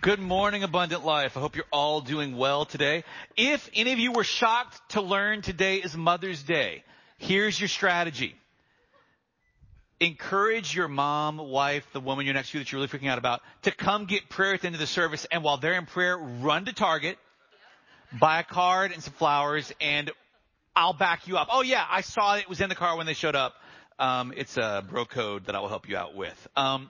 Good morning, Abundant Life. I hope you're all doing well today. If any of you were shocked to learn today is Mother's Day, here's your strategy. Encourage your mom, wife, the woman you're next to that you're really freaking out about, to come get prayer at the end of the service. And while they're in prayer, run to Target, buy a card and some flowers, and I'll back you up. Oh, yeah, I saw it was in the car when they showed up. It's a bro code that I will help you out with.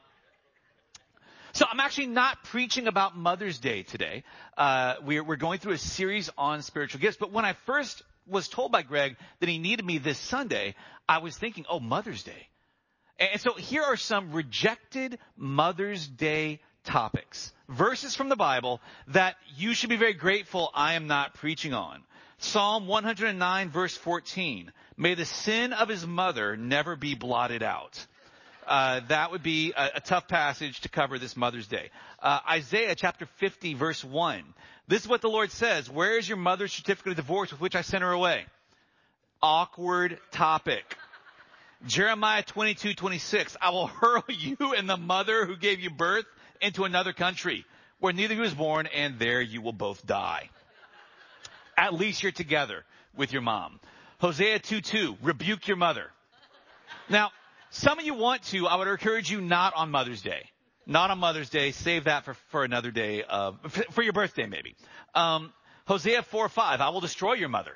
So I'm actually not preaching about Mother's Day today. We're going through a series on spiritual gifts. But when I first was told by Greg that he needed me this Sunday, I was thinking, oh, Mother's Day. And so here are some rejected Mother's Day topics, verses from the Bible that you should be very grateful I am not preaching on. Psalm 109, verse 14. May the sin of his mother never be blotted out. That would be a tough passage to cover this Mother's Day. Isaiah chapter 50, verse 1. This is what the Lord says. Where is your mother's certificate of divorce with which I sent her away? Awkward topic. Jeremiah 22:26. I will hurl you and the mother who gave you birth into another country where neither of you was born, and there you will both die. At least you're together with your mom. Hosea 2:2. Rebuke your mother. Now, some of you want to. I would encourage you not on Mother's Day. Not on Mother's Day. Save that for another day, for your birthday maybe. Hosea 4:5. I will destroy your mother.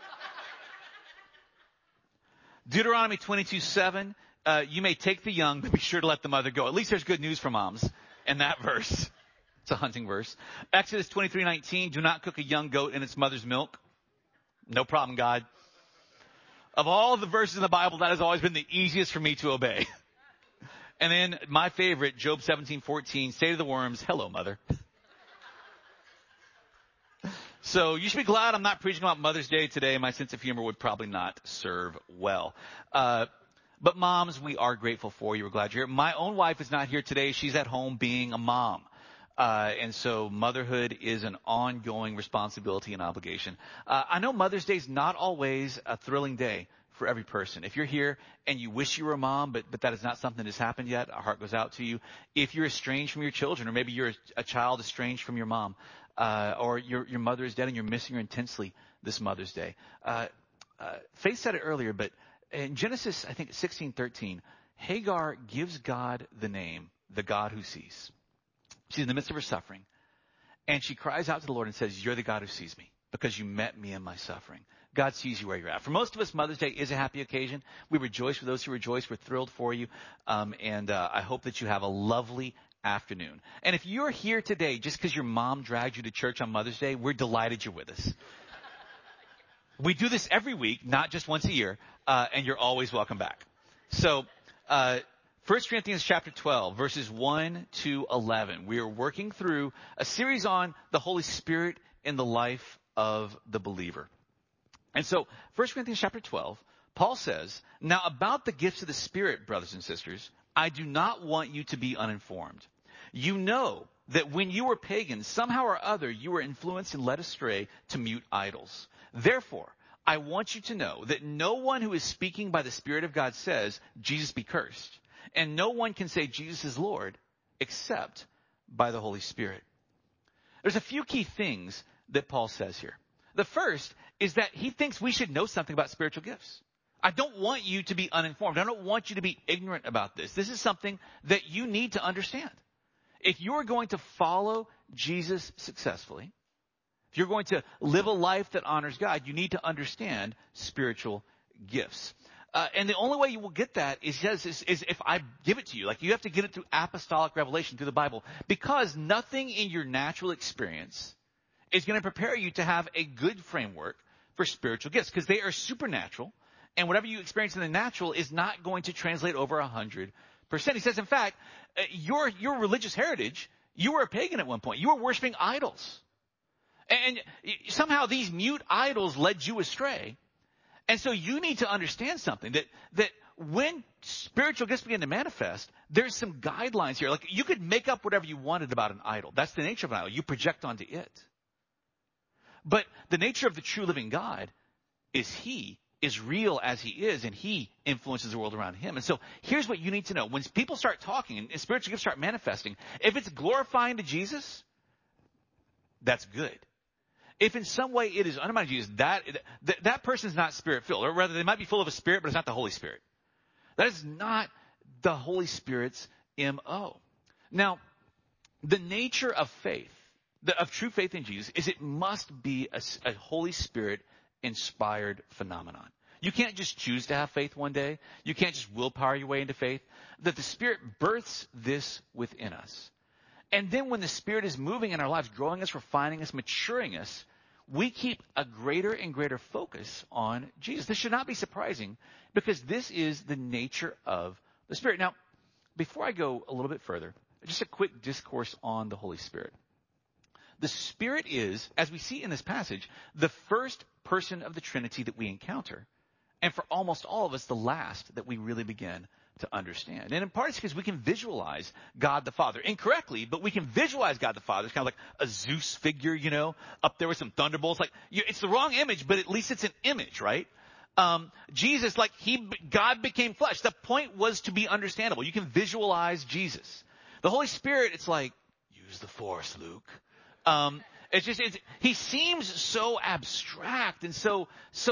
Deuteronomy 22:7. You may take the young, but be sure to let the mother go. At least there's good news for moms in that verse. It's a hunting verse. Exodus 23:19. Do not cook a young goat in its mother's milk. No problem, God. Of all the verses in the Bible, that has always been the easiest for me to obey. And then my favorite, Job 17:14, say to the worms, hello, mother. So you should be glad I'm not preaching about Mother's Day today. My sense of humor would probably not serve well. But moms, we are grateful for you. We're glad you're here. My own wife is not here today. She's at home being a mom. And so motherhood is an ongoing responsibility and obligation. I know Mother's Day is not always a thrilling day for every person. If you're here and you wish you were a mom, but that is not something that's happened yet, our heart goes out to you. If you're estranged from your children, or maybe you're a child estranged from your mom, or your mother is dead and you're missing her intensely this Mother's Day. Faith said it earlier, but in Genesis, I think 16:13, Hagar gives God the name, the God who sees. She's in the midst of her suffering, and she cries out to the Lord and says, you're the God who sees me because you met me in my suffering. God sees you where you're at. For most of us, Mother's Day is a happy occasion. We rejoice for those who rejoice. We're thrilled for you, and I hope that you have a lovely afternoon. And if you're here today just because your mom dragged you to church on Mother's Day, we're delighted you're with us. We do this every week, not just once a year, and you're always welcome back. So, 1 Corinthians chapter 12, verses 1 to 11. We are working through a series on the Holy Spirit in the life of the believer. And so, 1 Corinthians chapter 12, Paul says, now about the gifts of the Spirit, brothers and sisters, I do not want you to be uninformed. You know that when you were pagans, somehow or other, you were influenced and led astray to mute idols. Therefore, I want you to know that no one who is speaking by the Spirit of God says, Jesus be cursed. And no one can say Jesus is Lord except by the Holy Spirit. There's a few key things that Paul says here. The first is that he thinks we should know something about spiritual gifts. I don't want you to be uninformed. I don't want you to be ignorant about this. This is something that you need to understand. If you're going to follow Jesus successfully, if you're going to live a life that honors God, you need to understand spiritual gifts. And the only way you will get that is if I give it to you. Like, you have to get it through apostolic revelation, through the Bible. Because nothing in your natural experience is going to prepare you to have a good framework for spiritual gifts. Because they are supernatural. And whatever you experience in the natural is not going to translate over 100%. He says, in fact, your religious heritage, you were a pagan at one point. You were worshiping idols. And somehow these mute idols led you astray. And so you need to understand something, that when spiritual gifts begin to manifest, there's some guidelines here. Like, you could make up whatever you wanted about an idol. That's the nature of an idol. You project onto it. But the nature of the true living God is he is real as he is, and he influences the world around him. And so here's what you need to know. When people start talking and spiritual gifts start manifesting, if it's glorifying to Jesus, that's good. If in some way it is undermining Jesus, that person is not spirit-filled. Or rather, they might be full of a spirit, but it's not the Holy Spirit. That is not the Holy Spirit's M.O. Now, the nature of faith, of true faith in Jesus, is it must be a Holy Spirit-inspired phenomenon. You can't just choose to have faith one day. You can't just willpower your way into faith. That the Spirit births this within us. And then when the Spirit is moving in our lives, growing us, refining us, maturing us, we keep a greater and greater focus on Jesus. This should not be surprising because this is the nature of the Spirit. Now, before I go a little bit further, just a quick discourse on the Holy Spirit. The Spirit is, as we see in this passage, the first person of the Trinity that we encounter. And for almost all of us, the last that we really begin to understand. And in part it's because we can visualize God the Father. Incorrectly, but we can visualize God the Father. It's kind of like a Zeus figure, up there with some thunderbolts. It's the wrong image, but at least it's an image, right? Jesus, God became flesh. The point was to be understandable. You can visualize Jesus. The Holy Spirit, it's like, use the Force, Luke. He seems so abstract and so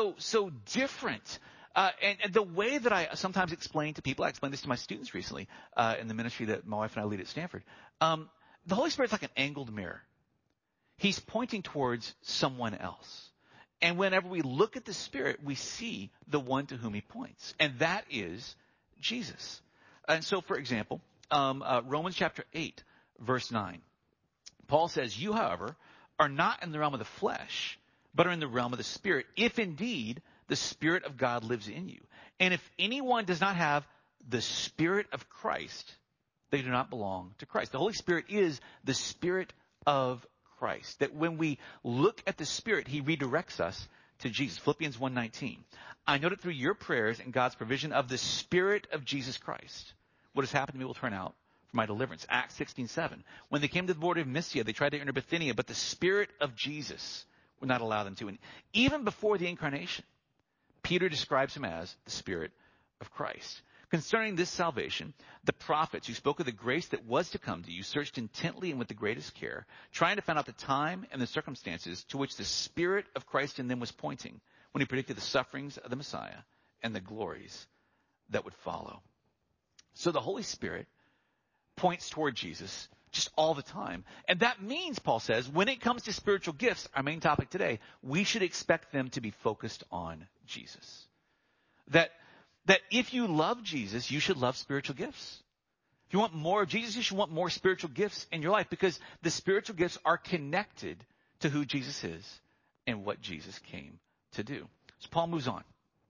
different. And the way that I sometimes explain to people, I explained this to my students recently, in the ministry that my wife and I lead at Stanford. The Holy Spirit's like an angled mirror. He's pointing towards someone else. And whenever we look at the Spirit, we see the one to whom he points. And that is Jesus. And so, for example, Romans chapter 8, verse 9. Paul says, you, however, are not in the realm of the flesh, but are in the realm of the Spirit, if indeed the Spirit of God lives in you. And if anyone does not have the Spirit of Christ, they do not belong to Christ. The Holy Spirit is the Spirit of Christ. That when we look at the Spirit, he redirects us to Jesus. Philippians 1:19. I know that through your prayers and God's provision of the Spirit of Jesus Christ, what has happened to me will turn out for my deliverance. Acts 16:7. When they came to the border of Mysia, they tried to enter Bithynia, but the Spirit of Jesus would not allow them to. And even before the incarnation, Peter describes him as the Spirit of Christ. Concerning this salvation, the prophets who spoke of the grace that was to come to you searched intently and with the greatest care, trying to find out the time and the circumstances to which the Spirit of Christ in them was pointing when he predicted the sufferings of the Messiah and the glories that would follow. So the Holy Spirit points toward Jesus just all the time. And that means, Paul says, when it comes to spiritual gifts, our main topic today, we should expect them to be focused on Jesus. That if you love Jesus, you should love spiritual gifts. If you want more of Jesus, you should want more spiritual gifts in your life because the spiritual gifts are connected to who Jesus is and what Jesus came to do. So Paul moves on.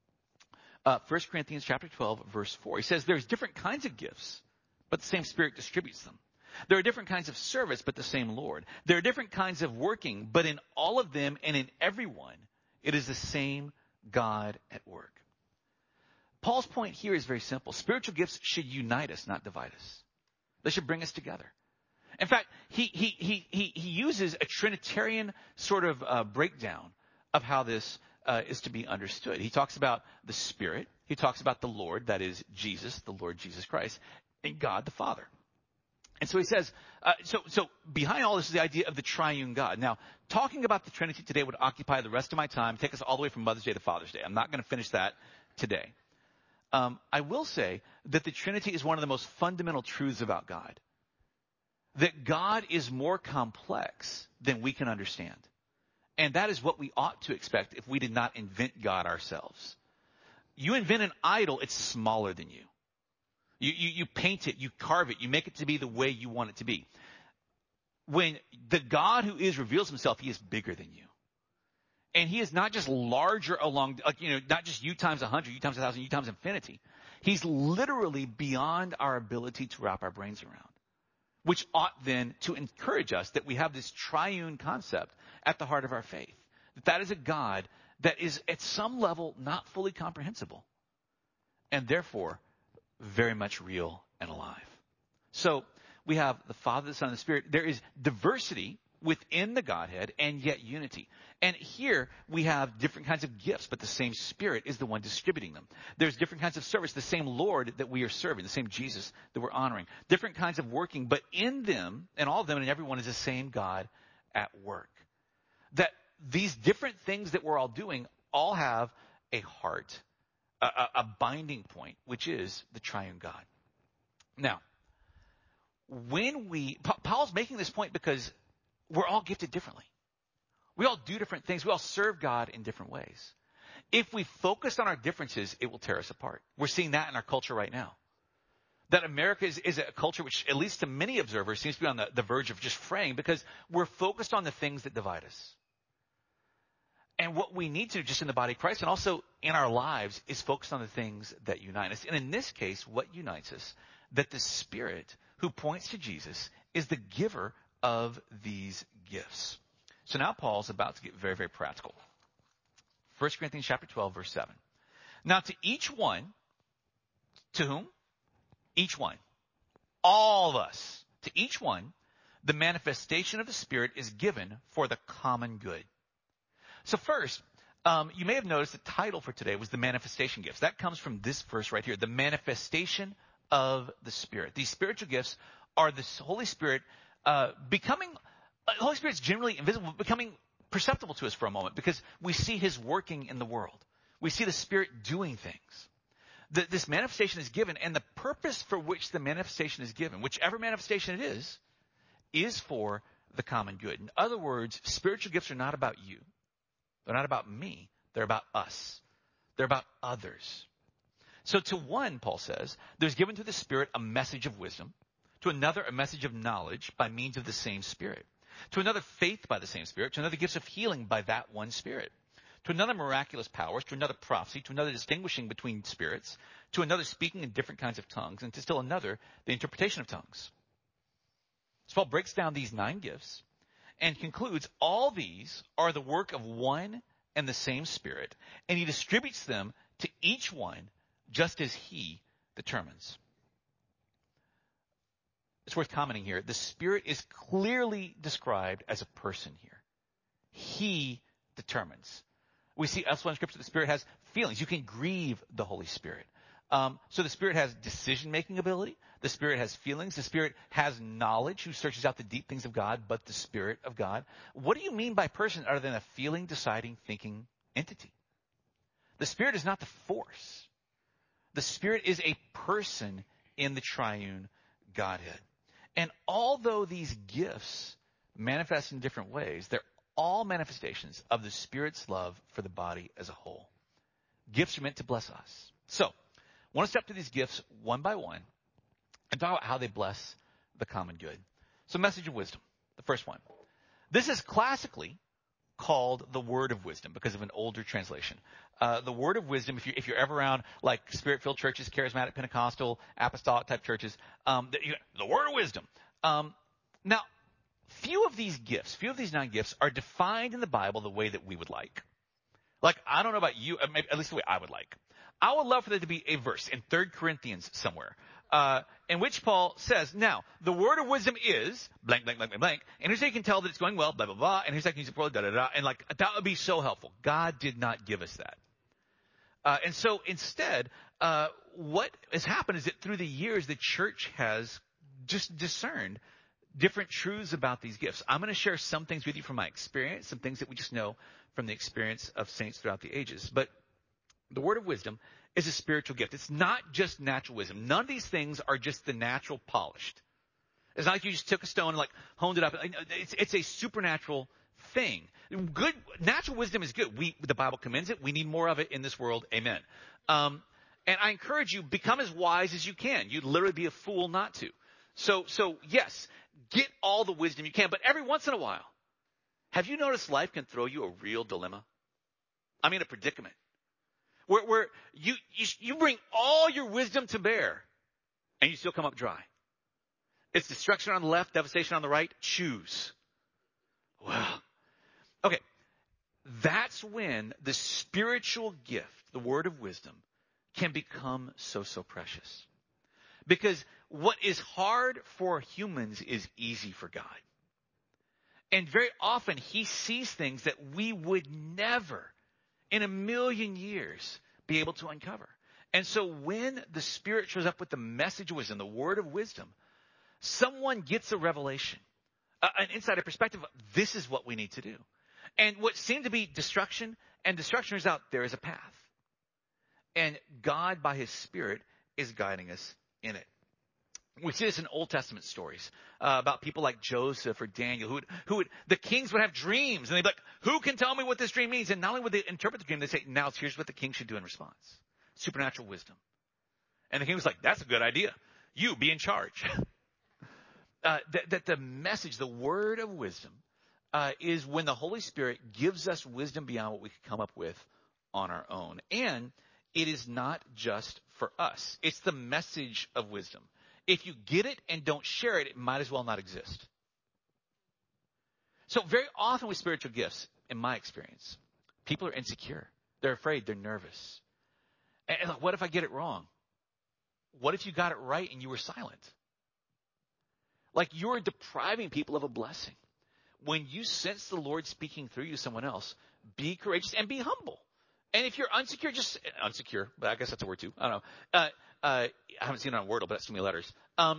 1 Corinthians chapter 12, verse 4. He says there's different kinds of gifts, but the same Spirit distributes them. There are different kinds of service, but the same Lord. There are different kinds of working, but in all of them and in everyone, it is the same God at work. Paul's point here is very simple. Spiritual gifts should unite us, not divide us. They should bring us together. In fact, he uses a Trinitarian sort of breakdown of how this is to be understood. He talks about the Spirit. He talks about the Lord, that is Jesus, the Lord Jesus Christ, and God the Father. And so he says, so behind all this is the idea of the triune God. Now, talking about the Trinity today would occupy the rest of my time, take us all the way from Mother's Day to Father's Day. I'm not going to finish that today. I will say that the Trinity is one of the most fundamental truths about God. That God is more complex than we can understand. And that is what we ought to expect if we did not invent God ourselves. You invent an idol, it's smaller than you. You paint it, you carve it, you make it to be the way you want it to be. When the God who is reveals himself, he is bigger than you. And he is not just larger along, not just you times 100, you times 1,000, you times infinity. He's literally beyond our ability to wrap our brains around, which ought then to encourage us that we have this triune concept at the heart of our faith. That is a God that is at some level not fully comprehensible and therefore very much real and alive. So we have the Father, the Son, and the Spirit. There is diversity within the Godhead and yet unity. And here we have different kinds of gifts, but the same Spirit is the one distributing them. There's different kinds of service, the same Lord that we are serving, the same Jesus that we're honoring. Different kinds of working, but in them, and all of them and everyone is the same God at work. that these different things that we're all doing all have a heart, a binding point, which is the triune God. Now, Paul's making this point because we're all gifted differently. We all do different things. We all serve God in different ways. If we focus on our differences, it will tear us apart. We're seeing that in our culture right now. That America is a culture which, at least to many observers, seems to be on the verge of just fraying because we're focused on the things that divide us. And what we need to, just in the body of Christ and also in our lives, is focus on the things that unite us. And in this case, what unites us? That the Spirit who points to Jesus is the giver of these gifts. So now Paul's about to get very, very practical. 1 Corinthians chapter 12, verse 7. Now to each one, to whom? Each one. All of us. To each one, the manifestation of the Spirit is given for the common good. So first, you may have noticed the title for today was the manifestation gifts. That comes from this verse right here, the manifestation of the Spirit. These spiritual gifts are the Holy Spirit the Holy Spirit's generally invisible, becoming perceptible to us for a moment because we see his working in the world. We see the Spirit doing things. This manifestation is given, and the purpose for which the manifestation is given, whichever manifestation it is for the common good. In other words, spiritual gifts are not about you. They're not about me. They're about us. They're about others. So to one, Paul says, there's given to the Spirit a message of wisdom, to another a message of knowledge by means of the same Spirit, to another faith by the same Spirit, to another gifts of healing by that one Spirit, to another miraculous powers, to another prophecy, to another distinguishing between spirits, to another speaking in different kinds of tongues, and to still another the interpretation of tongues. So Paul breaks down these 9 gifts and concludes all these are the work of one and the same Spirit, and he distributes them to each one just as he determines. It's worth commenting here. The Spirit is clearly described as a person here. He determines. We see elsewhere in Scripture the Spirit has feelings. You can grieve the Holy Spirit. So the Spirit has decision-making ability. The Spirit has feelings. The Spirit has knowledge, who searches out the deep things of God, but the Spirit of God. What do you mean by person other than a feeling, deciding, thinking entity? The Spirit is not the force. The Spirit is a person in the triune Godhead. And although these gifts manifest in different ways, they're all manifestations of the Spirit's love for the body as a whole. Gifts are meant to bless us. So, I want to step through these gifts one by one and talk about how they bless the common good. So, message of wisdom, the first one. This is classically called the word of wisdom because of an older translation. The word of wisdom, if you're ever around like Spirit-filled churches, charismatic, Pentecostal, apostolic type churches, the word of wisdom. Now, few of these 9 gifts are defined in the Bible the way that we would like. Like, I don't know about you, maybe, at least the way I would like. I would love for there to be a verse in 3 Corinthians somewhere, in which Paul says, now, the word of wisdom is blank, blank, blank, blank, blank, and here's how you can tell that it's going well, blah, blah, blah, and here's how you can use it for da, da, da, and like, that would be so helpful. God did not give us that. And so instead, what has happened is that through the years, the church has just discerned different truths about these gifts. I'm going to share some things with you from my experience, some things that we just know from the experience of saints throughout the ages. But the word of wisdom is a spiritual gift. It's not just natural wisdom. None of these things are just the natural polished. It's not like you just took a stone and like honed it up. It's a supernatural thing. Good natural wisdom is good. The Bible commends it. We need more of it in this world. Amen. And I encourage you, become as wise as you can. You'd literally be a fool not to. So yes, get all the wisdom you can, but every once in a while, have you noticed life can throw you a real dilemma? I mean, a predicament where you bring all your wisdom to bear and you still come up dry. It's destruction on the left, devastation on the right. Choose. Well, okay. That's when the spiritual gift, the word of wisdom, can become so precious. Because what is hard for humans is easy for God. And very often he sees things that we would never in a million years be able to uncover. And so when the Spirit shows up with the message of wisdom, the word of wisdom, someone gets a revelation, an insider perspective. This is what we need to do. And what seemed to be destruction, and destruction turns out there is a path. And God, by his Spirit, is guiding us in it. We see this in Old Testament stories about people like Joseph or Daniel, the kings would have dreams, and they'd be like, who can tell me what this dream means? And not only would they interpret the dream, they say, now here's what the king should do in response. Supernatural wisdom. And the king was like, that's a good idea. You be in charge. That the message, the word of wisdom, is when the Holy Spirit gives us wisdom beyond what we could come up with on our own. And it is not just for us. It's the message of wisdom. If you get it and don't share it, it might as well not exist. So very often with spiritual gifts, in my experience, people are insecure. They're afraid. They're nervous. And like, what if I get it wrong? What if you got it right and you were silent? Like you're depriving people of a blessing. When you sense the Lord speaking through you to someone else, be courageous and be humble. And if you're insecure, but I guess that's a word too. I don't know. I haven't seen it on Wordle, but that's too many letters.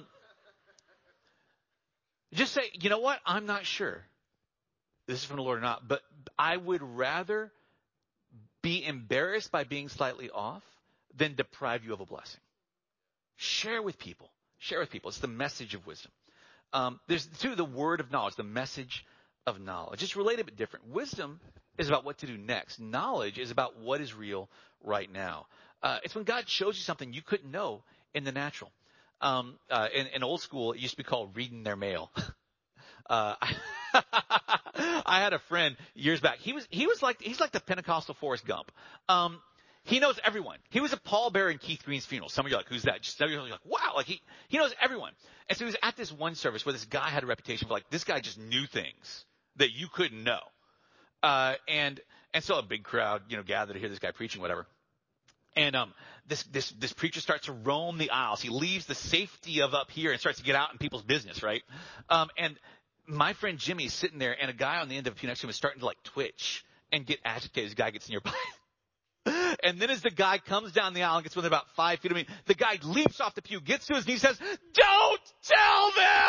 Just say, you know what? I'm not sure this is from the Lord or not, but I would rather be embarrassed by being slightly off than deprive you of a blessing. Share with people. It's the message of wisdom. There's the word of knowledge, the message of knowledge. It's related but different. Wisdom is about what to do next. Knowledge is about what is real right now. It's when God shows you something you couldn't know in the natural. In old school, it used to be called reading their mail. I had a friend years back. He's like the Pentecostal Forrest Gump. He knows everyone. He was a pallbearer in Keith Green's funeral. Some of you are like, who's that? Just some of you are like, wow, like he knows everyone. And so he was at this one service where this guy had a reputation for like, this guy just knew things that you couldn't know. And so a big crowd, gathered to hear this guy preaching, whatever. And, this preacher starts to roam the aisles. He leaves the safety of up here and starts to get out in people's business, right? And my friend Jimmy is sitting there, and a guy on the end of the pew next to him is starting to like twitch and get agitated as the guy gets nearby. And then as the guy comes down the aisle and gets within about 5 feet of me, the guy leaps off the pew, gets to his knees, says, "Don't tell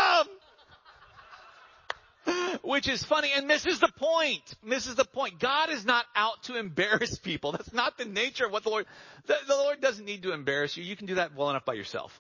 them!" Which is funny and misses the point. God is not out to embarrass people. That's not the nature of what the Lord doesn't need to embarrass you. You can do that well enough by yourself.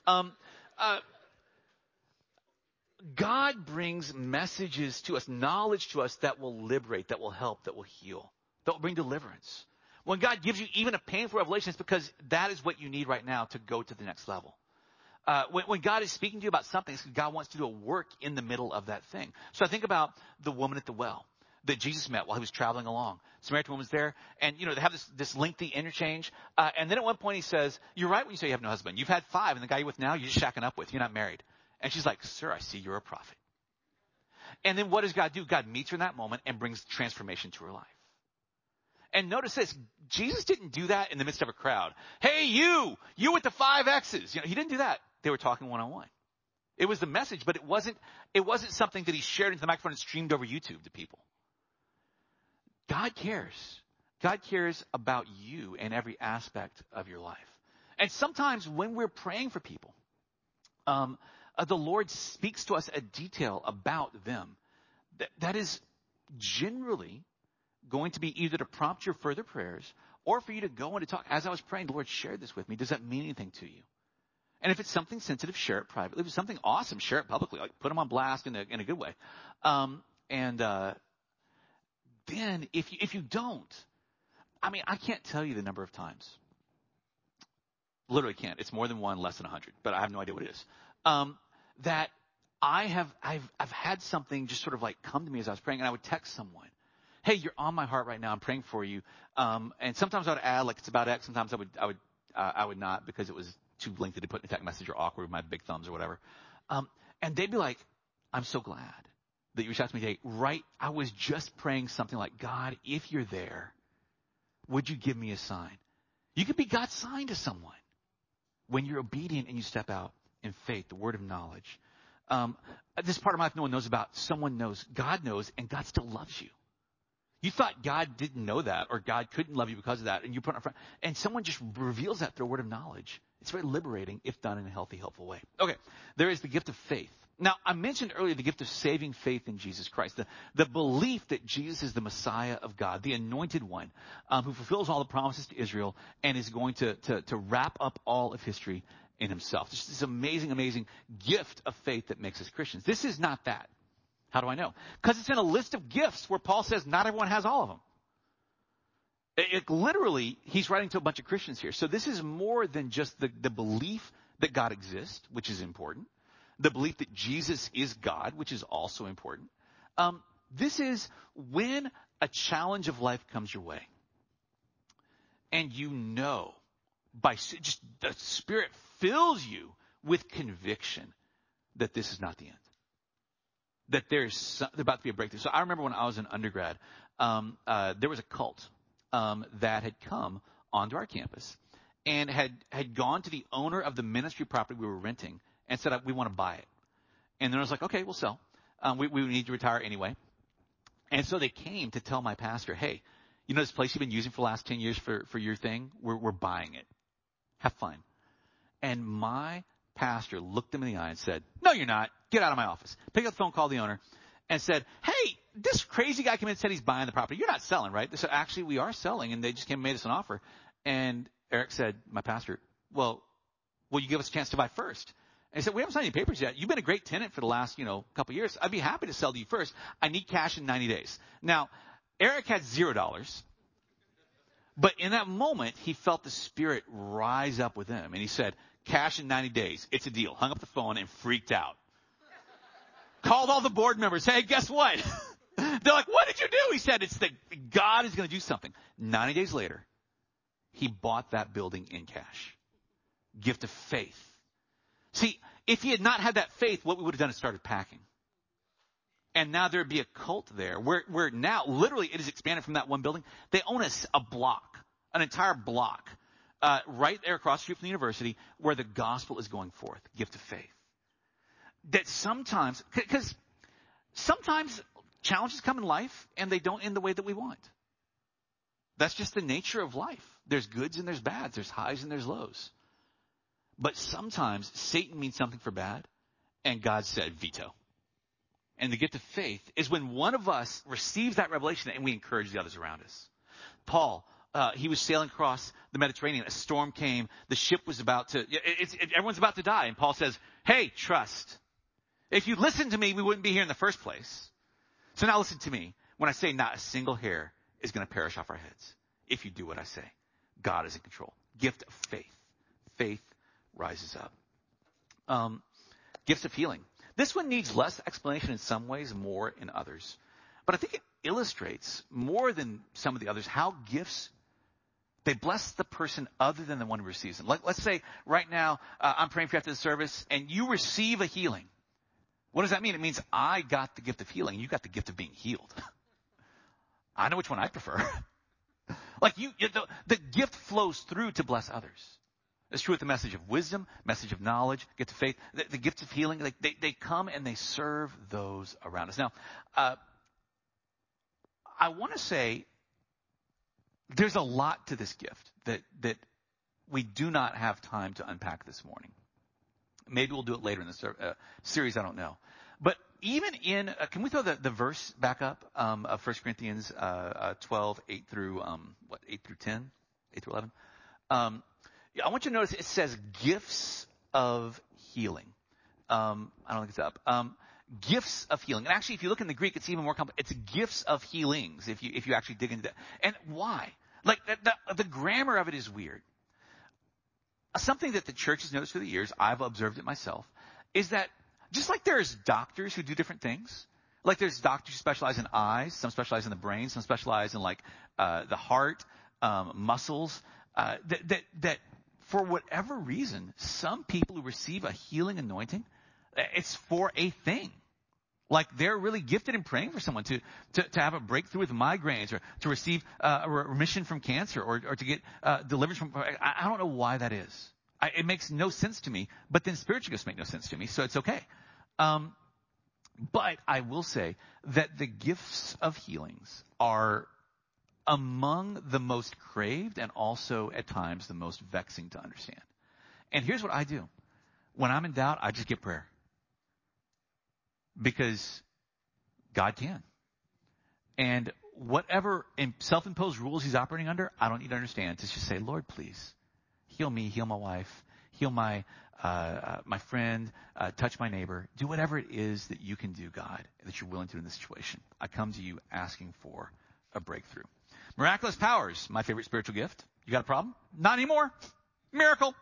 God brings messages to us, knowledge to us that will liberate, that will help, that will heal, that will bring deliverance. When God gives you even a painful revelation, it's because that is what you need right now to go to the next level. When God is speaking to you about something, it's because God wants to do a work in the middle of that thing. So I think about the woman at the well that Jesus met while he was traveling along. Samaritan woman's there, and they have this lengthy interchange. And then at one point he says, "You're right when you say you have no husband. You've had 5, and the guy you're with now, you're just shacking up with. You're not married." And she's like, "Sir, I see you're a prophet." And then what does God do? God meets her in that moment and brings transformation to her life. And notice this, Jesus didn't do that in the midst of a crowd. "Hey, you with the 5 X's. He didn't do that. They were talking one-on-one. It was the message, but it wasn't something that he shared into the microphone and streamed over YouTube to people. God cares. God cares about you and every aspect of your life. And sometimes when we're praying for people, the Lord speaks to us a detail about them that is generally going to be either to prompt your further prayers or for you to go and to talk. As I was praying, the Lord shared this with me. Does that mean anything to you? And if it's something sensitive, share it privately. If it's something awesome, share it publicly. Like put them on blast in a good way. Then if you don't, I can't tell you the number of times. Literally can't. It's more than 1, less than 100, but I have no idea what it is. That I've had something just sort of like come to me as I was praying, and I would text someone, "Hey, you're on my heart right now. I'm praying for you." And sometimes I would add like it's about X. Sometimes I would not because it was too lengthy to put in a text message or awkward with my big thumbs or whatever. And they'd be like, "I'm so glad that you reached out to me today. Right, I was just praying something like, God, if you're there, would you give me a sign?" You could be God's sign to someone when you're obedient and you step out in faith, the word of knowledge. This part of my life no one knows about. Someone knows. God knows, and God still loves you. You thought God didn't know that, or God couldn't love you because of that, and you put it in front, and someone just reveals that through a word of knowledge. It's very liberating if done in a healthy, helpful way. Okay, there is the gift of faith. Now, I mentioned earlier the gift of saving faith in Jesus Christ, the belief that Jesus is the Messiah of God, the anointed one, who fulfills all the promises to Israel and is going to wrap up all of history in himself. Just this amazing, amazing gift of faith that makes us Christians. This is not that. How do I know? Because it's in a list of gifts where Paul says not everyone has all of them. Literally, he's writing to a bunch of Christians here. So this is more than just the belief that God exists, which is important. The belief that Jesus is God, which is also important. This is when a challenge of life comes your way. And you know, by just the Spirit fills you with conviction that this is not the end. That there's about to be a breakthrough. So I remember when I was an undergrad, there was a cult that had come onto our campus and had gone to the owner of the ministry property we were renting and said, we want to buy it. And then I was like, okay, we'll sell. We need to retire anyway. And so they came to tell my pastor, hey, you know this place you've been using for the last 10 years for your thing? We're buying it. Have fun. And my pastor looked him in the eye and said, no, you're not. Get out of my office. Picked up the phone, called the owner, and said, hey, this crazy guy came in and said he's buying the property. You're not selling, right? They said, actually, we are selling, and they just came and made us an offer. And Eric said, my pastor, well, will you give us a chance to buy first? And he said, we haven't signed any papers yet. You've been a great tenant for the last, couple of years. I'd be happy to sell to you first. I need cash in 90 days. Now, Eric had $0. But in that moment, he felt the Spirit rise up with him. And he said, cash in 90 days. It's a deal. Hung up the phone and freaked out. Called all the board members. Hey, guess what? They're like, what did you do? He said, God is going to do something. 90 days later, he bought that building in cash. Gift of faith. See, if he had not had that faith, what we would have done is started packing. And now there'd be a cult there where now literally it is expanded from that one building. They own a block, an entire block, right there across the street from the university where the gospel is going forth. Gift of faith. That sometimes, because sometimes challenges come in life and they don't end the way that we want. That's just the nature of life. There's goods and there's bads. There's highs and there's lows. But sometimes Satan means something for bad and God said veto. And the gift of faith is when one of us receives that revelation and we encourage the others around us. Paul, he was sailing across the Mediterranean. A storm came. The ship was everyone's about to die. And Paul says, hey, trust. If you listened to me, we wouldn't be here in the first place. So now listen to me. When I say not a single hair is going to perish off our heads. If you do what I say, God is in control. Gift of faith. Faith rises up. Gifts of healing. This one needs less explanation in some ways, more in others. But I think it illustrates more than some of the others how gifts, they bless the person other than the one who receives them. Like, let's say right now, I'm praying for you after the service and you receive a healing. What does that mean? It means I got the gift of healing. You got the gift of being healed. I know which one I prefer. Like the gift flows through to bless others. It's true with the message of wisdom, message of knowledge, gift of faith, the gifts of healing. They come and they serve those around us. Now, I want to say there's a lot to this gift that we do not have time to unpack this morning. Maybe we'll do it later in the series. I don't know. But even in, can we throw the verse back up of 1 Corinthians 12, 8 through 10, 8 through 11? I want you to notice it says gifts of healing. I don't think it's up. Gifts of healing. And actually, if you look in the Greek, it's even more complex. It's gifts of healings if you actually dig into that. And why? Like the grammar of it is weird. Something that the church has noticed through the years, I've observed it myself, is that just like there's doctors who do different things, like there's doctors who specialize in eyes, some specialize in the brain, some specialize in the heart, muscles, that for whatever reason, some people who receive a healing anointing, it's for a thing. Like they're really gifted in praying for someone to have a breakthrough with migraines or to receive a remission from cancer or to get deliverance from. I don't know why that is. It makes no sense to me. But then spiritual gifts make no sense to me, so it's okay. But I will say that the gifts of healings are among the most craved and also at times the most vexing to understand. And here's what I do. When I'm in doubt, I just get prayer. because God can. And whatever self-imposed rules he's operating under, I don't need to understand. To just say, Lord, please heal me, heal my wife, heal my friend, touch my neighbor. Do whatever it is that you can do, God, that you're willing to in this situation. I come to you asking for a breakthrough. Miraculous powers, my favorite spiritual gift. You got a problem? Not anymore. Miracle.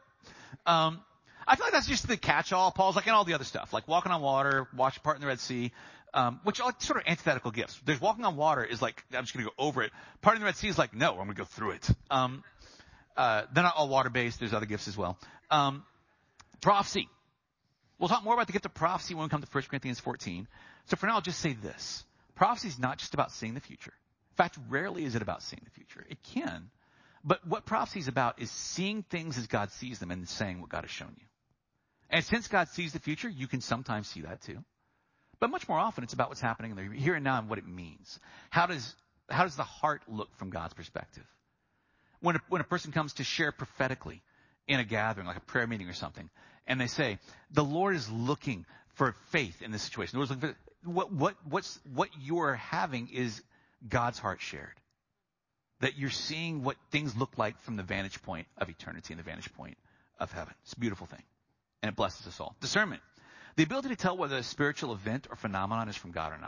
I feel like that's just the catch-all. Paul's like in all the other stuff, like walking on water, part in the Red Sea, which are sort of antithetical gifts. There's walking on water is like, I'm just going to go over it. Part in the Red Sea is like, no, I'm going to go through it. They're not all water-based. There's other gifts as well. Prophecy. We'll talk more about the gift of prophecy when we come to 1 Corinthians 14. So for now, I'll just say this. Prophecy is not just about seeing the future. In fact, rarely is it about seeing the future. It can. But what prophecy is about is seeing things as God sees them and saying what God has shown you. And since God sees the future, you can sometimes see that too. But much more often, it's about what's happening in the here and now and what it means. How does the heart look from God's perspective? When a person comes to share prophetically in a gathering, like a prayer meeting or something, and they say, the Lord is looking for faith in this situation. The Lord's looking for, what you're having is God's heart shared. That you're seeing what things look like from the vantage point of eternity and the vantage point of heaven. It's a beautiful thing. And it blesses us all. Discernment. The ability to tell whether a spiritual event or phenomenon is from God or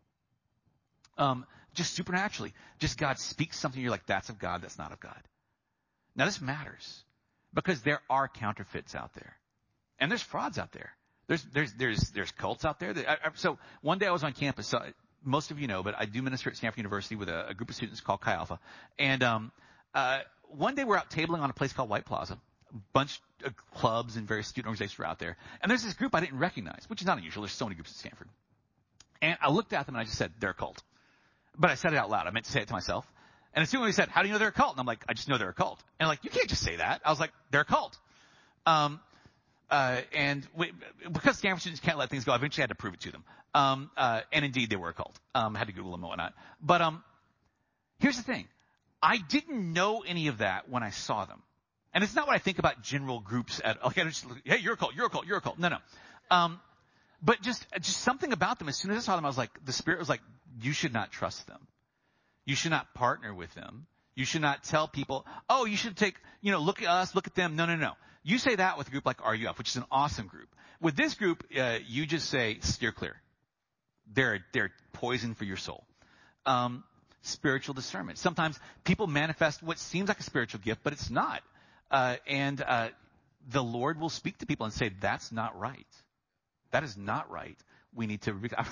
not. Just supernaturally. Just God speaks something, you're like, that's of God, that's not of God. Now this matters. Because there are counterfeits out there. And there's frauds out there. There's cults out there. So one day I was on campus. Most of you know, but I do minister at Stanford University with a group of students called Chi Alpha. And one day we're out tabling on a place called White Plaza. A bunch of clubs and various student organizations were out there. And there's this group I didn't recognize, which is not unusual. There's so many groups at Stanford. And I looked at them and I just said, they're a cult. But I said it out loud. I meant to say it to myself. And as soon as he said, how do you know they're a cult? And I'm like, I just know they're a cult. And like, you can't just say that. I was like, they're a cult. Because Stanford students can't let things go, I eventually had to prove it to them. And indeed, they were a cult. I had to Google them and whatnot. But here's the thing. I didn't know any of that when I saw them. And it's not what I think about general groups okay, hey, you're a cult, you're a cult, you're a cult. No. But just something about them, as soon as I saw them, I was like, the Spirit was like, you should not trust them. You should not partner with them. You should not tell people, oh, you should look at us, look at them. No. You say that with a group like RUF, which is an awesome group. With this group, you just say, steer clear. They're poison for your soul. Spiritual discernment. Sometimes people manifest what seems like a spiritual gift, but it's not. And the Lord will speak to people and say, that's not right. That is not right. We need to,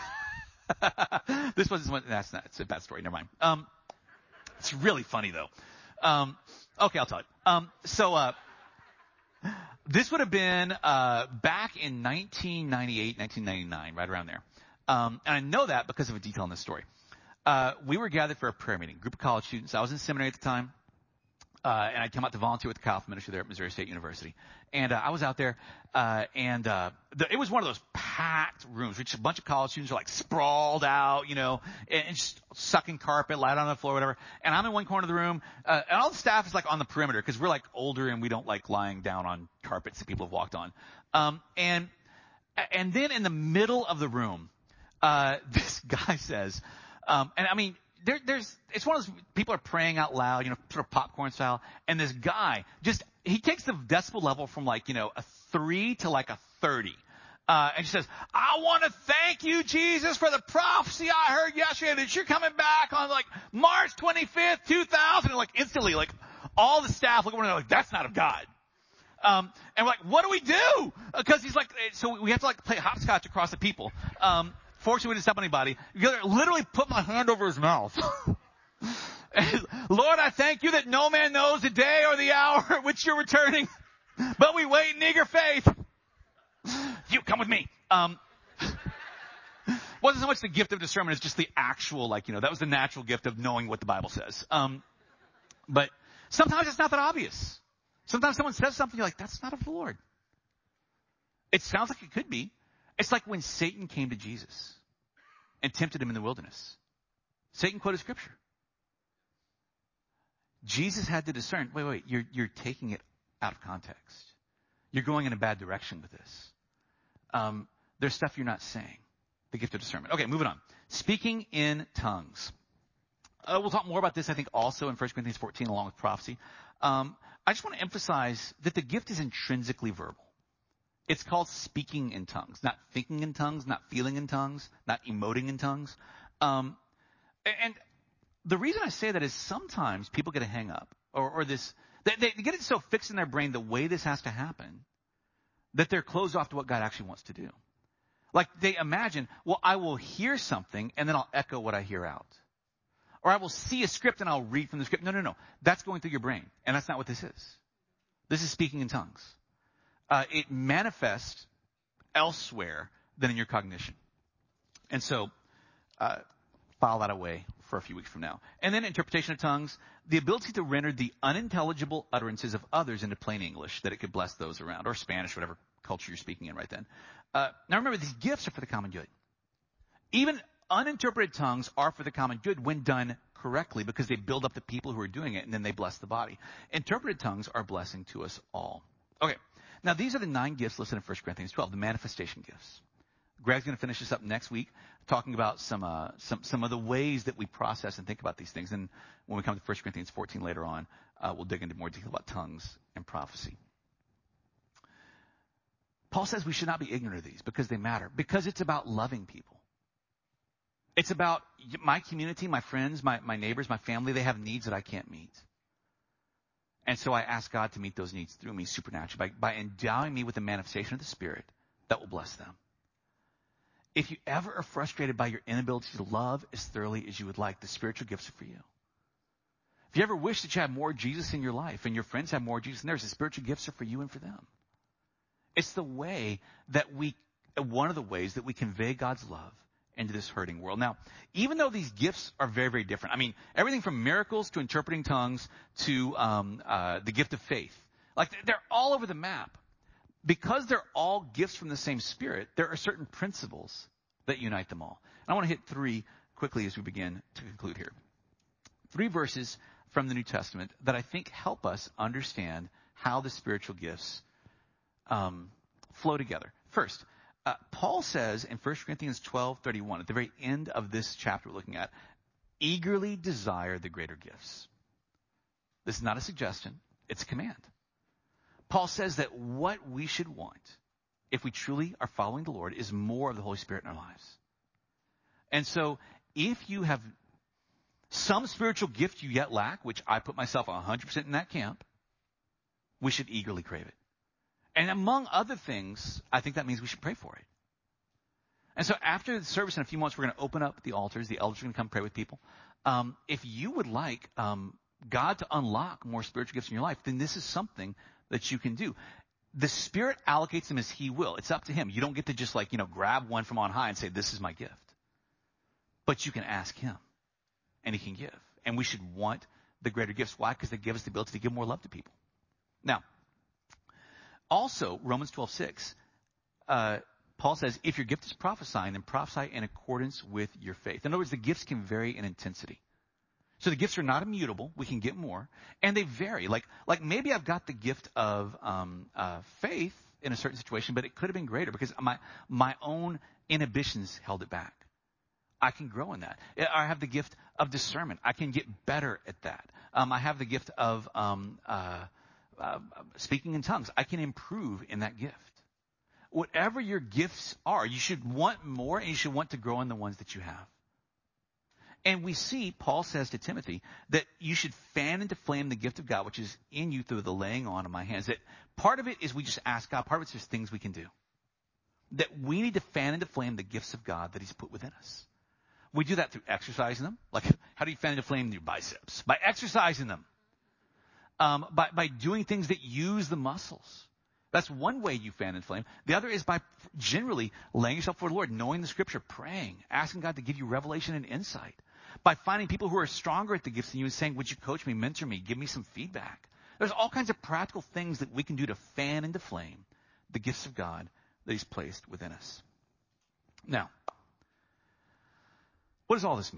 it's a bad story. Never mind. It's really funny though. Okay, I'll tell it. This would have been, back in 1998, 1999, right around there. And I know that because of a detail in this story. We were gathered for a prayer meeting, a group of college students. I was in seminary at the time. And I'd come out to volunteer with the Chi Alpha ministry there at Missouri State University. And I was out there, it was one of those packed rooms, which a bunch of college students are like sprawled out, and just sucking carpet, light on the floor, whatever. And I'm in one corner of the room, and all the staff is like on the perimeter, because we're like older and we don't like lying down on carpets that people have walked on. And then in the middle of the room, this guy says, and I mean, it's one of those people are praying out loud, sort of popcorn style. And this guy he takes the decibel level from like, a 3 to like a 30. And he says, I want to thank you, Jesus, for the prophecy I heard yesterday that you're coming back on like March 25th, 2000. And like instantly, like all the staff look over and they're like, that's not of God. And we're like, what do we do? Cause he's like, so we have to like play hopscotch across the people. Fortunately, we didn't step on anybody. Literally put my hand over his mouth. Lord, I thank you that no man knows the day or the hour at which you're returning, but we wait in eager faith. You come with me. Wasn't so much the gift of discernment, it's just the actual, that was the natural gift of knowing what the Bible says. But sometimes it's not that obvious. Sometimes someone says something, you're like, that's not of the Lord. It sounds like it could be. It's like when Satan came to Jesus and tempted him in the wilderness. Satan quoted scripture. Jesus had to discern, wait, you're taking it out of context. You're going in a bad direction with this. There's stuff you're not saying. The gift of discernment. Okay, moving on. Speaking in tongues. We'll talk more about this, I think, also in 1 Corinthians 14 along with prophecy. I just want to emphasize that the gift is intrinsically verbal. It's called speaking in tongues, not thinking in tongues, not feeling in tongues, not emoting in tongues. And the reason I say that is sometimes people get a hang up or this, they get it so fixed in their brain the way this has to happen that they're closed off to what God actually wants to do. Like they imagine, well, I will hear something and then I'll echo what I hear out. Or I will see a script and I'll read from the script. No. That's going through your brain. And that's not what this is. This is speaking in tongues. It manifests elsewhere than in your cognition. And so, file that away for a few weeks from now. And then interpretation of tongues, the ability to render the unintelligible utterances of others into plain English, that it could bless those around, or Spanish, whatever culture you're speaking in right then. Now remember, these gifts are for the common good. Even uninterpreted tongues are for the common good when done correctly, because they build up the people who are doing it and then they bless the body. Interpreted tongues are a blessing to us all. Okay. Now these are the 9 gifts listed in 1 Corinthians 12, the manifestation gifts. Greg's going to finish this up next week, talking about some of the ways that we process and think about these things. And when we come to 1 Corinthians 14 later on, we'll dig into more detail about tongues and prophecy. Paul says we should not be ignorant of these because they matter, because it's about loving people. It's about my community, my friends, my neighbors, my family. They have needs that I can't meet. And so I ask God to meet those needs through me supernaturally by endowing me with the manifestation of the Spirit that will bless them. If you ever are frustrated by your inability to love as thoroughly as you would like, the spiritual gifts are for you. If you ever wish that you had more Jesus in your life and your friends have more Jesus than theirs, the spiritual gifts are for you and for them. It's the way that one of the ways that we convey God's love into this hurting world. Now, even though these gifts are very, very different, I mean, everything from miracles to interpreting tongues to the gift of faith, like they're all over the map. Because they're all gifts from the same Spirit, there are certain principles that unite them all. And I want to hit 3 quickly as we begin to conclude here. 3 verses from the New Testament that I think help us understand how the spiritual gifts flow together. First, Paul says in 1 Corinthians 12:31, at the very end of this chapter we're looking at, eagerly desire the greater gifts. This is not a suggestion, it's a command. Paul says that what we should want, if we truly are following the Lord, is more of the Holy Spirit in our lives. And so, if you have some spiritual gift you yet lack, which I put myself 100% in that camp, we should eagerly crave it. And among other things, I think that means we should pray for it. And so after the service in a few months, we're going to open up the altars. The elders are going to come pray with people. If you would like God to unlock more spiritual gifts in your life, then this is something that you can do. The Spirit allocates them as He will. It's up to Him. You don't get to just grab one from on high and say, this is my gift. But you can ask Him, and He can give. And we should want the greater gifts. Why? Because they give us the ability to give more love to people. Now, also, Romans 12:6, Paul says, if your gift is prophesying, then prophesy in accordance with your faith. In other words, the gifts can vary in intensity. So the gifts are not immutable. We can get more. And they vary. Like maybe I've got the gift of faith in a certain situation, but it could have been greater because my own inhibitions held it back. I can grow in that. I have the gift of discernment. I can get better at that. I have the gift of speaking in tongues. I can improve in that gift. Whatever your gifts are, you should want more and you should want to grow in the ones that you have. And we see, Paul says to Timothy, that you should fan into flame the gift of God, which is in you through the laying on of my hands. That part of it is we just ask God. Part of it's just things we can do. That we need to fan into flame the gifts of God that He's put within us. We do that through exercising them. Like, how do you fan into flame your biceps? By exercising them. By doing things that use the muscles. That's one way you fan into flame. The other is by generally laying yourself before the Lord, knowing the Scripture, praying, asking God to give you revelation and insight. By finding people who are stronger at the gifts than you and saying, would you coach me, mentor me, give me some feedback? There's all kinds of practical things that we can do to fan into flame the gifts of God that He's placed within us. Now, what does all this mean?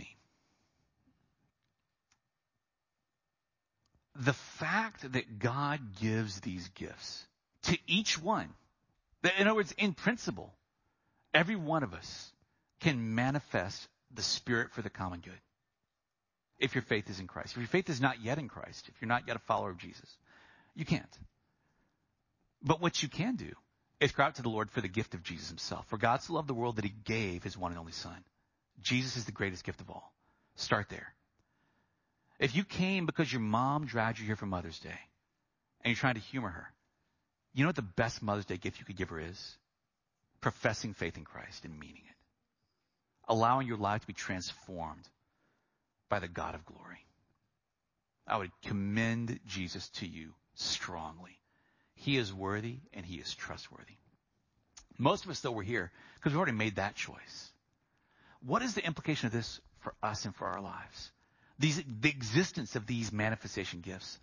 The fact that God gives these gifts to each one, in other words, in principle, every one of us can manifest the Spirit for the common good if your faith is in Christ. If your faith is not yet in Christ, if you're not yet a follower of Jesus, you can't. But what you can do is cry out to the Lord for the gift of Jesus himself. For God so loved the world that he gave his one and only Son. Jesus is the greatest gift of all. Start there. If you came because your mom dragged you here for Mother's Day and you're trying to humor her, you know what the best Mother's Day gift you could give her is? Professing faith in Christ and meaning it. Allowing your life to be transformed by the God of glory. I would commend Jesus to you strongly. He is worthy and he is trustworthy. Most of us, though, we're here because we've already made that choice. What is the implication of this for us and for our lives? The existence of these manifestation gifts.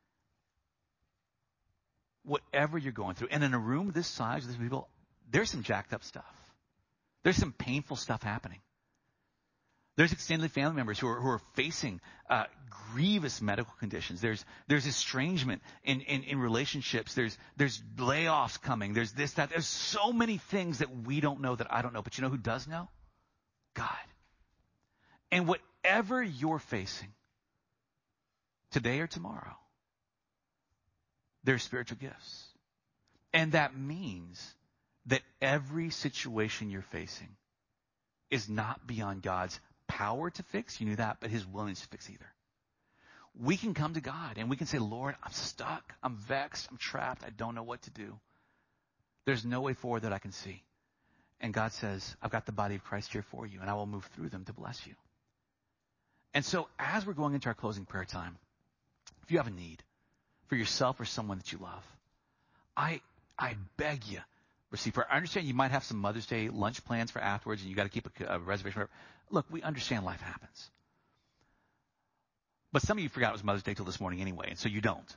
Whatever you're going through, and in a room this size, with people, there's some jacked up stuff. There's some painful stuff happening. There's extended family members who are facing grievous medical conditions. There's estrangement in relationships. There's layoffs coming. There's this, that. There's so many things that we don't know, that I don't know. But you know who does know? God. And whatever you're facing, today or tomorrow, there's spiritual gifts. And that means that every situation you're facing is not beyond God's power to fix. You knew that, but his willingness to fix either. We can come to God and we can say, Lord, I'm stuck. I'm vexed. I'm trapped. I don't know what to do. There's no way forward that I can see. And God says, I've got the body of Christ here for you, and I will move through them to bless you. And so as we're going into our closing prayer time, if you have a need for yourself or someone that you love, I beg you, receive prayer. I understand you might have some Mother's Day lunch plans for afterwards, and you got to keep a reservation. Look, we understand life happens. But some of you forgot it was Mother's Day till this morning anyway, and so you don't.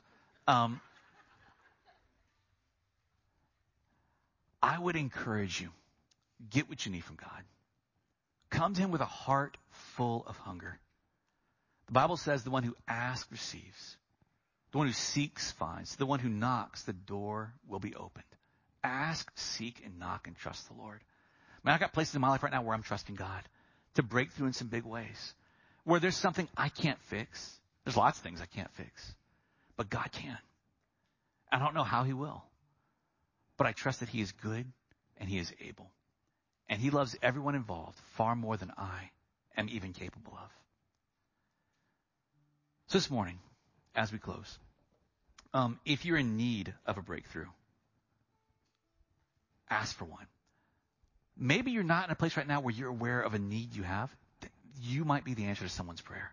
I would encourage you, get what you need from God. Come to him with a heart full of hunger. The Bible says the one who asks receives. The one who seeks finds. The one who knocks, the door will be opened. Ask, seek, and knock, and trust the Lord. Man, I've got places in my life right now where I'm trusting God to break through in some big ways. Where there's something I can't fix. There's lots of things I can't fix. But God can. I don't know how he will. But I trust that he is good and he is able. And he loves everyone involved far more than I am even capable of. So this morning, as we close, if you're in need of a breakthrough, ask for one. Maybe you're not in a place right now where you're aware of a need you have. You might be the answer to someone's prayer.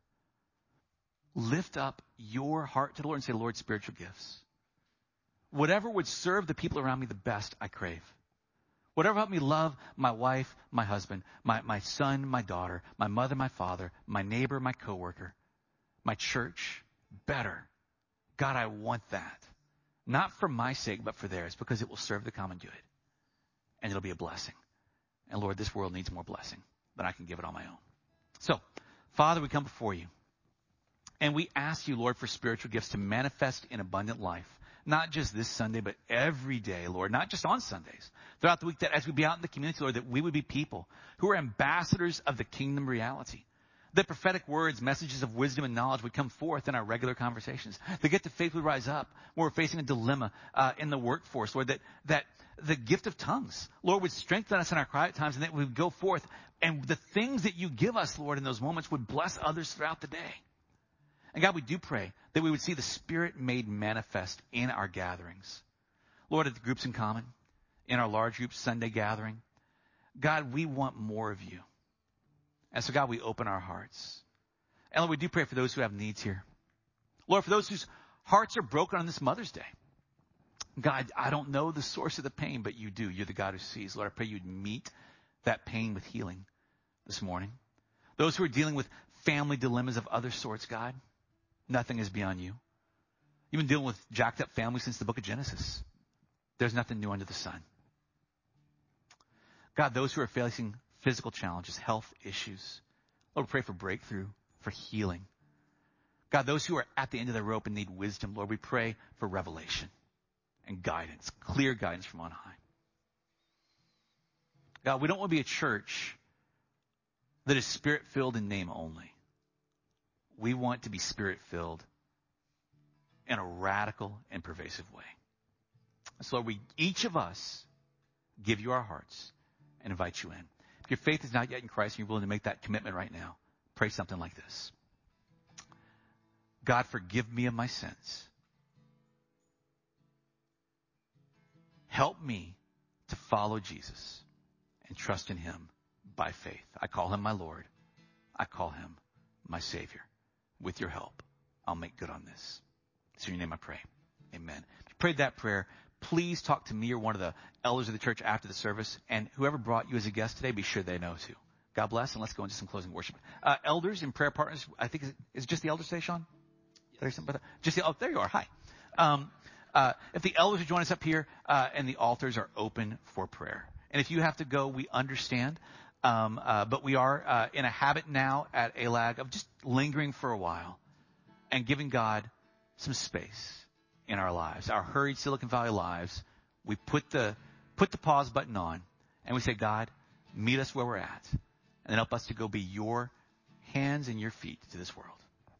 Lift up your heart to the Lord and say, Lord, spiritual gifts. Whatever would serve the people around me the best, I crave. Whatever helped me love my wife, my husband, my son, my daughter, my mother, my father, my neighbor, my coworker, my church better. God, I want that. Not for my sake, but for theirs, because it will serve the common good. And it'll be a blessing. And Lord, this world needs more blessing than I can give it on my own. So, Father, we come before you. And we ask you, Lord, for spiritual gifts to manifest in abundant life. Not just this Sunday, but every day, Lord. Not just on Sundays. Throughout the week, that as we be out in the community, Lord, that we would be people who are ambassadors of the kingdom reality. That prophetic words, messages of wisdom and knowledge would come forth in our regular conversations. The gift of faith would rise up when we're facing a dilemma in the workforce. Lord, that the gift of tongues, Lord, would strengthen us in our quiet times, and that we would go forth. And the things that you give us, Lord, in those moments would bless others throughout the day. And God, we do pray that we would see the Spirit made manifest in our gatherings. Lord, at the groups in common, in our large group Sunday gathering, God, we want more of you. And so, God, we open our hearts. And Lord, we do pray for those who have needs here. Lord, for those whose hearts are broken on this Mother's Day. God, I don't know the source of the pain, but you do. You're the God who sees. Lord, I pray you'd meet that pain with healing this morning. Those who are dealing with family dilemmas of other sorts, God, nothing is beyond you. You've been dealing with jacked up families since the book of Genesis. There's nothing new under the sun. God, those who are facing physical challenges, health issues, Lord, we pray for breakthrough, for healing. God, those who are at the end of the rope and need wisdom, Lord, we pray for revelation and guidance, clear guidance from on high. God, we don't want to be a church that is Spirit-filled in name only. We want to be Spirit-filled in a radical and pervasive way. So Lord, each of us give you our hearts and invite you in. If your faith is not yet in Christ and you're willing to make that commitment right now, pray something like this. God, forgive me of my sins. Help me to follow Jesus and trust in him by faith. I call him my Lord. I call him my Savior. With your help, I'll make good on this. It's in your name I pray. Amen. If you prayed that prayer, please talk to me or one of the elders of the church after the service. And whoever brought you as a guest today, be sure they know too. God bless, and let's go into some closing worship. Elders and prayer partners, I think, is it just the elders today, Sean? Yes. There you are. Hi. If the elders would join us up here, and the altars are open for prayer. And if you have to go, we understand. But we are in a habit now at ALAG of just lingering for a while and giving God some space in our lives, our hurried Silicon Valley lives. We put the pause button on and we say, God, meet us where we're at and help us to go be your hands and your feet to this world.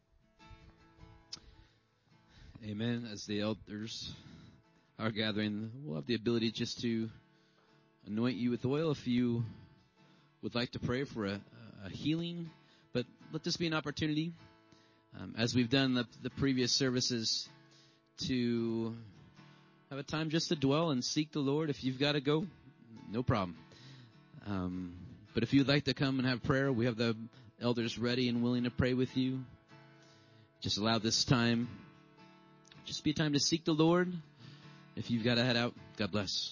Amen. As the elders are gathering, we'll have the ability just to anoint you with oil if you would like to pray for a healing. But let this be an opportunity, as we've done the previous services, to have a time just to dwell and seek the Lord. If you've got to go, no problem. But if you'd like to come and have prayer, we have the elders ready and willing to pray with you. Just allow this time just be a time to seek the Lord. If you've got to head out, God bless.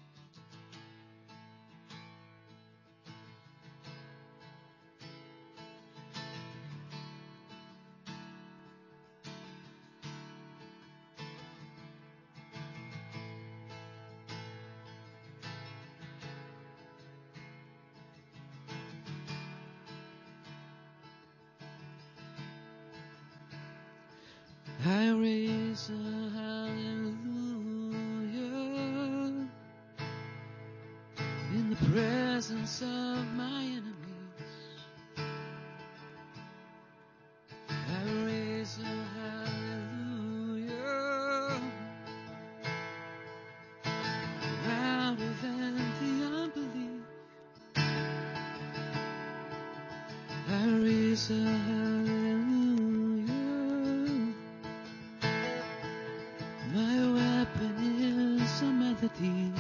I raise a hallelujah in the presence of my enemies. I raise a hallelujah louder than the unbelief. I raise a hallelujah. My weapon is a melody.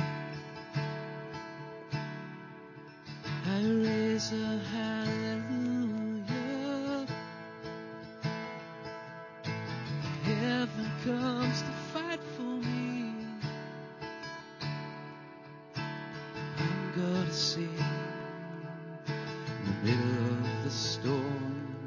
I raise a hallelujah. Heaven comes to fight for me. I'm gonna sing in the middle of the storm.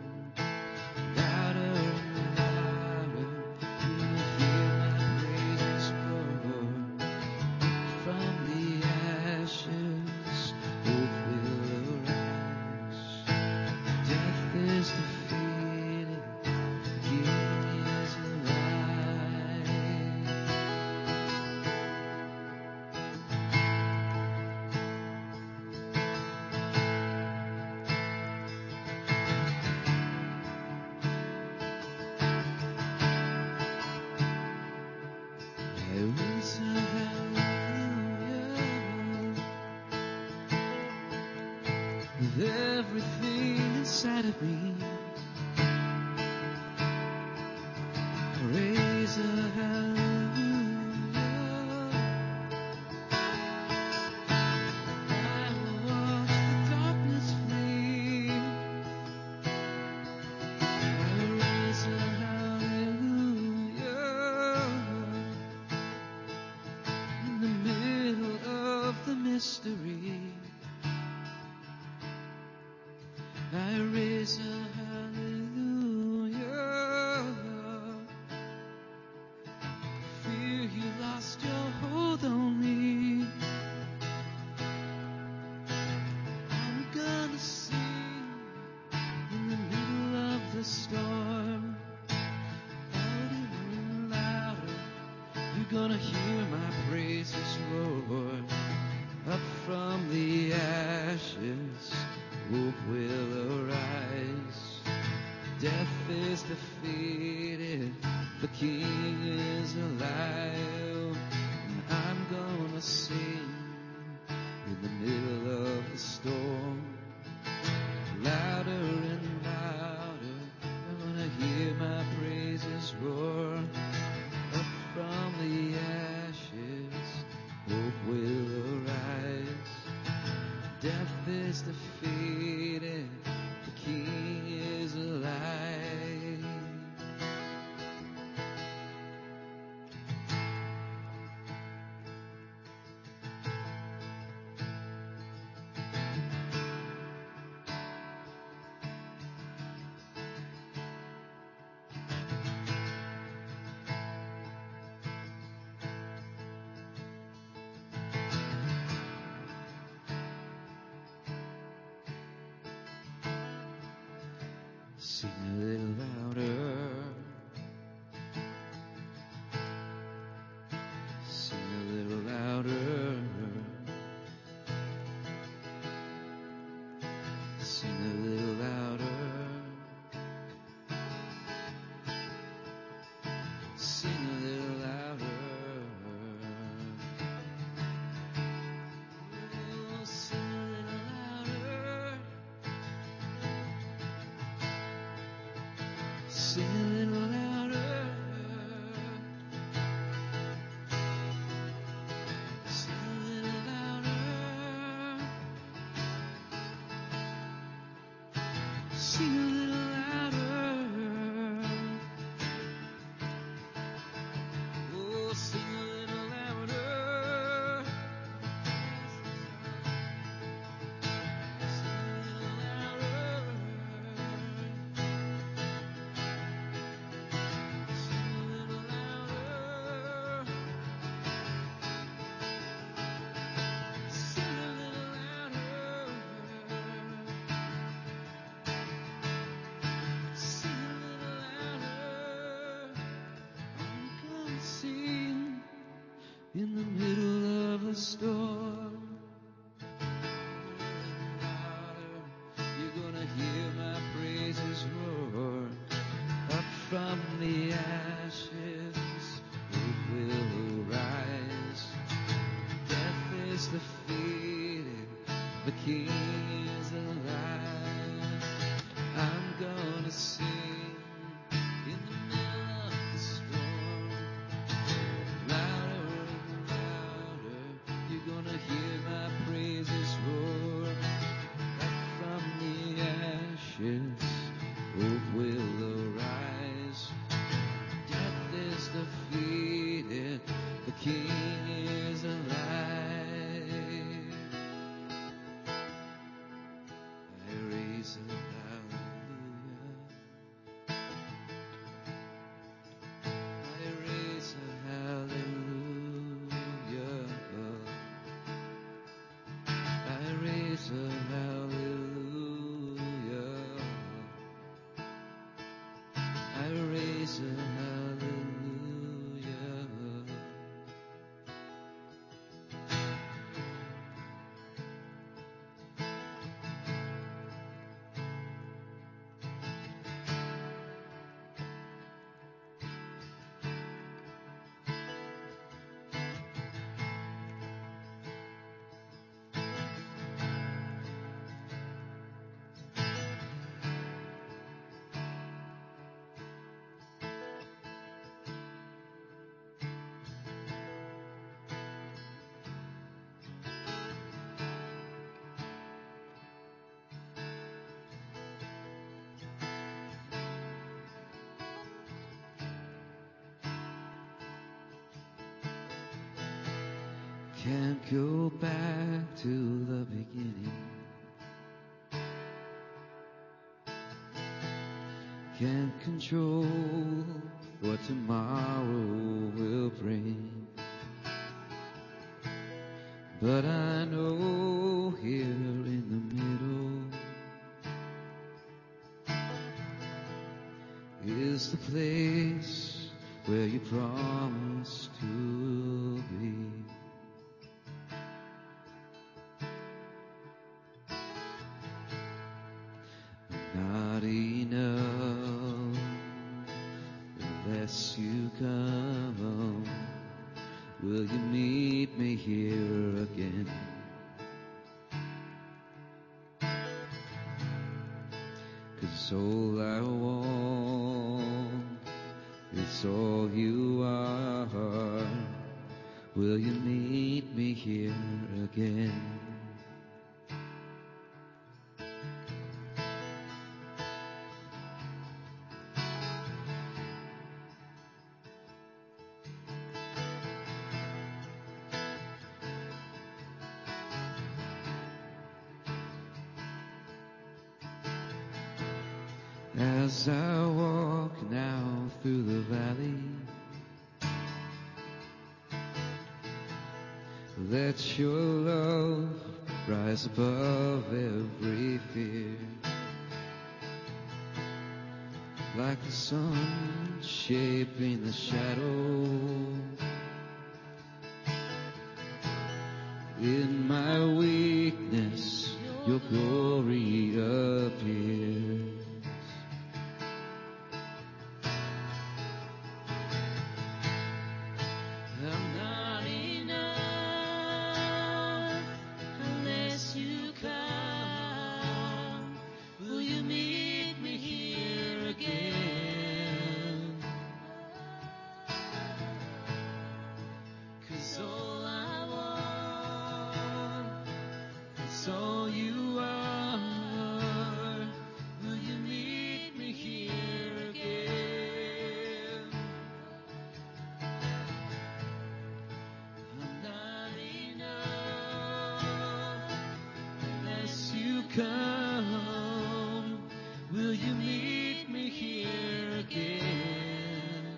Everything inside of me, raise a hallelujah. I will watch the darkness flee. I raise a hallelujah in the middle of the mystery. I raise a hallelujah. Fear you lost your hold on me. I'm gonna sing in the middle of the storm. Louder and louder, you're gonna hear my praises roar. Up from the ashes, hope will arise. Death is defeated, the King is alive. And I'm gonna sing in the middle of the storm. Louder and louder, I'm gonna hear my praises roar. Up from the ashes, hope will arise. Death is defeated, the King is alive. Sing a little louder. Sing a little louder. Sing a little louder. Sing a little louder. Oh, sing a little louder. Sing a little louder. Sing a little louder. Sing a little louder. Oh, sing a little louder. Sing a little louder. Sing a little louder. Sing a little louder. Sing a little louder. I'm gonna sing in the middle of a storm. Louder, you're gonna hear my praises roar. Up from the ashes, hope will arise. Death is defeated, the King is alive. I'm gonna sing in the middle of the storm. Louder and louder, you're gonna hear my praises roar. Up from the ashes, hope will arise. Death is defeated, the King is alive. I raise a hallelujah. I raise a hallelujah. I raise a hallelujah. I raise a hallelujah. Can't go back to the beginning. Can't control what tomorrow will bring. But I know here in the middle is the place where you promised to be. unless you come. Will you meet me here again? 'Cause all I want is all you are. Will you meet me here again? As I walk now through the valley, let your love rise above every fear. Like the sun shaping the shadow, in my weakness your glory appears. I'm not enough unless you come. Will you meet me here again? 'Cause all I want is all you are. Will you meet me here again? I'm not enough unless you come. Will you meet me here again?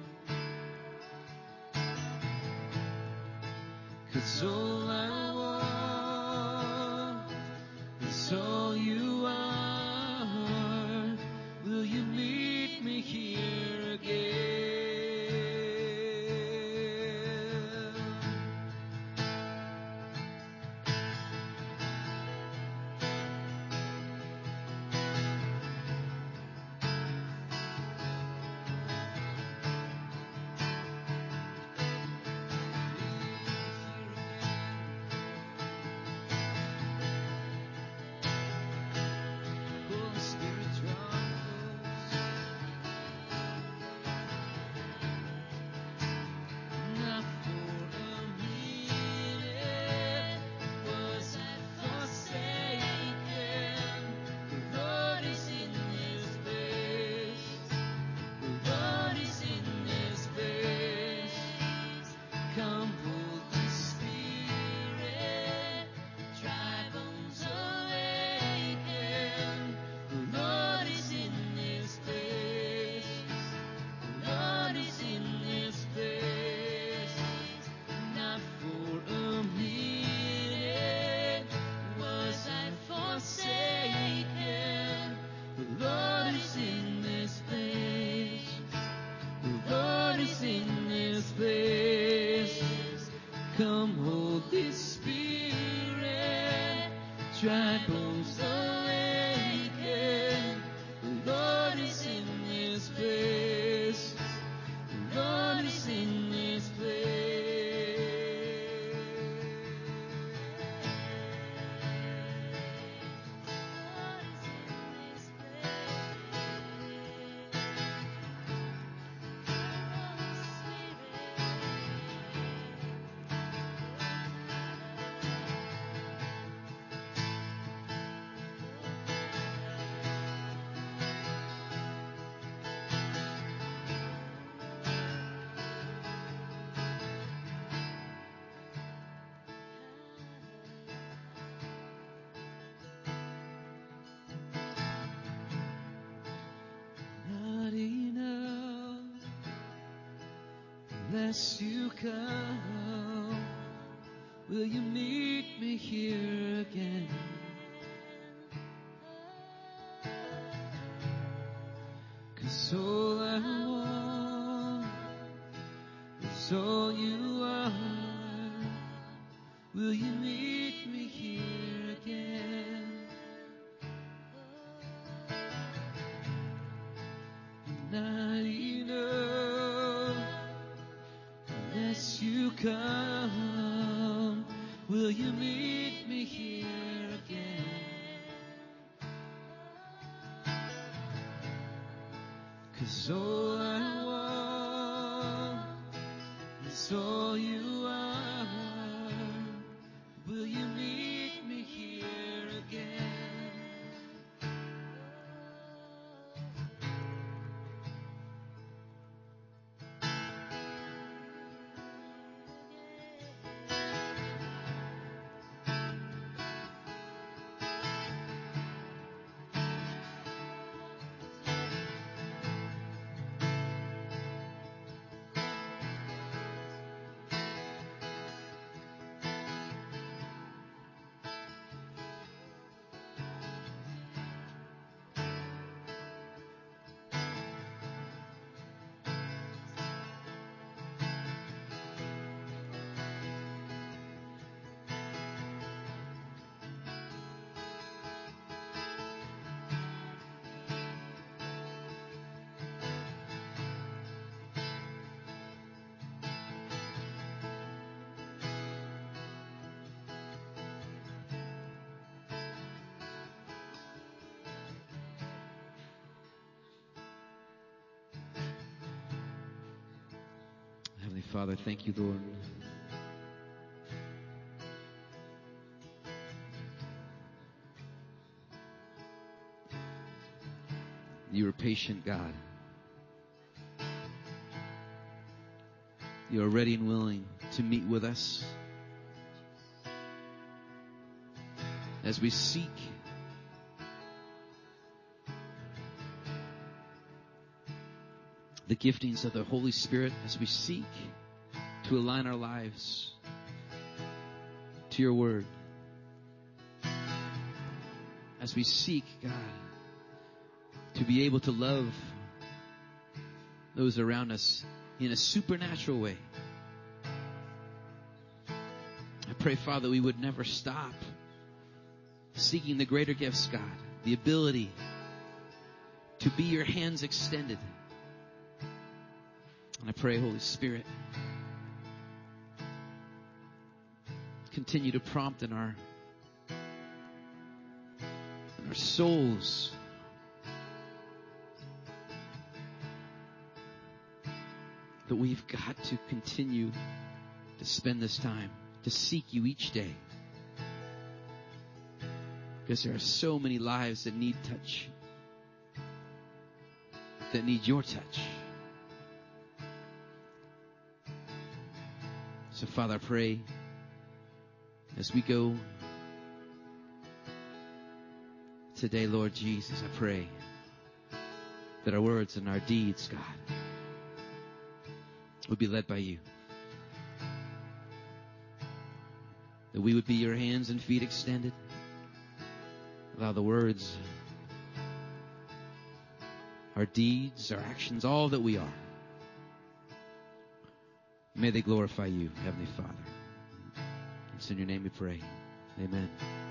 'Cause all I want is all you are. Will you meet me here again? Holy Spirit, draw close. Not for a minute was I forsaken. The Lord is in this place. The Lord is in this place. Come, Holy Spirit, dry bones awaken. The Lord is in this place. The Lord is in this place. Not for a minute was I forsaken. The Lord is in this place. The Lord is in this place. Come, Holy Spirit, dry bones awaken. The Lord is in this place. The Lord is in this place. Not enough unless you come. Will you meet me here again? 'Cause all I want is all you are. Will you meet me here again? Not enough 'Cause all I want is all you are. Will you meet me here again? Heavenly Father, thank you, Lord. You are a patient God. You are ready and willing to meet with us as we seek the giftings of the Holy Spirit, as we seek to align our lives to your word, as we seek, God, to be able to love those around us in a supernatural way. I pray, Father, we would never stop seeking the greater gifts, God, the ability to be your hands extended. And I pray, Holy Spirit, continue to prompt in our souls that we've got to continue to spend this time to seek you each day. Because there are so many lives that need touch, that need your touch. So, Father, I pray as we go today, Lord Jesus, I pray that our words and our deeds, God, would be led by you. That we would be your hands and feet extended. Allow the words, our deeds, our actions, all that we are, may they glorify you, Heavenly Father. It's in your name we pray. Amen.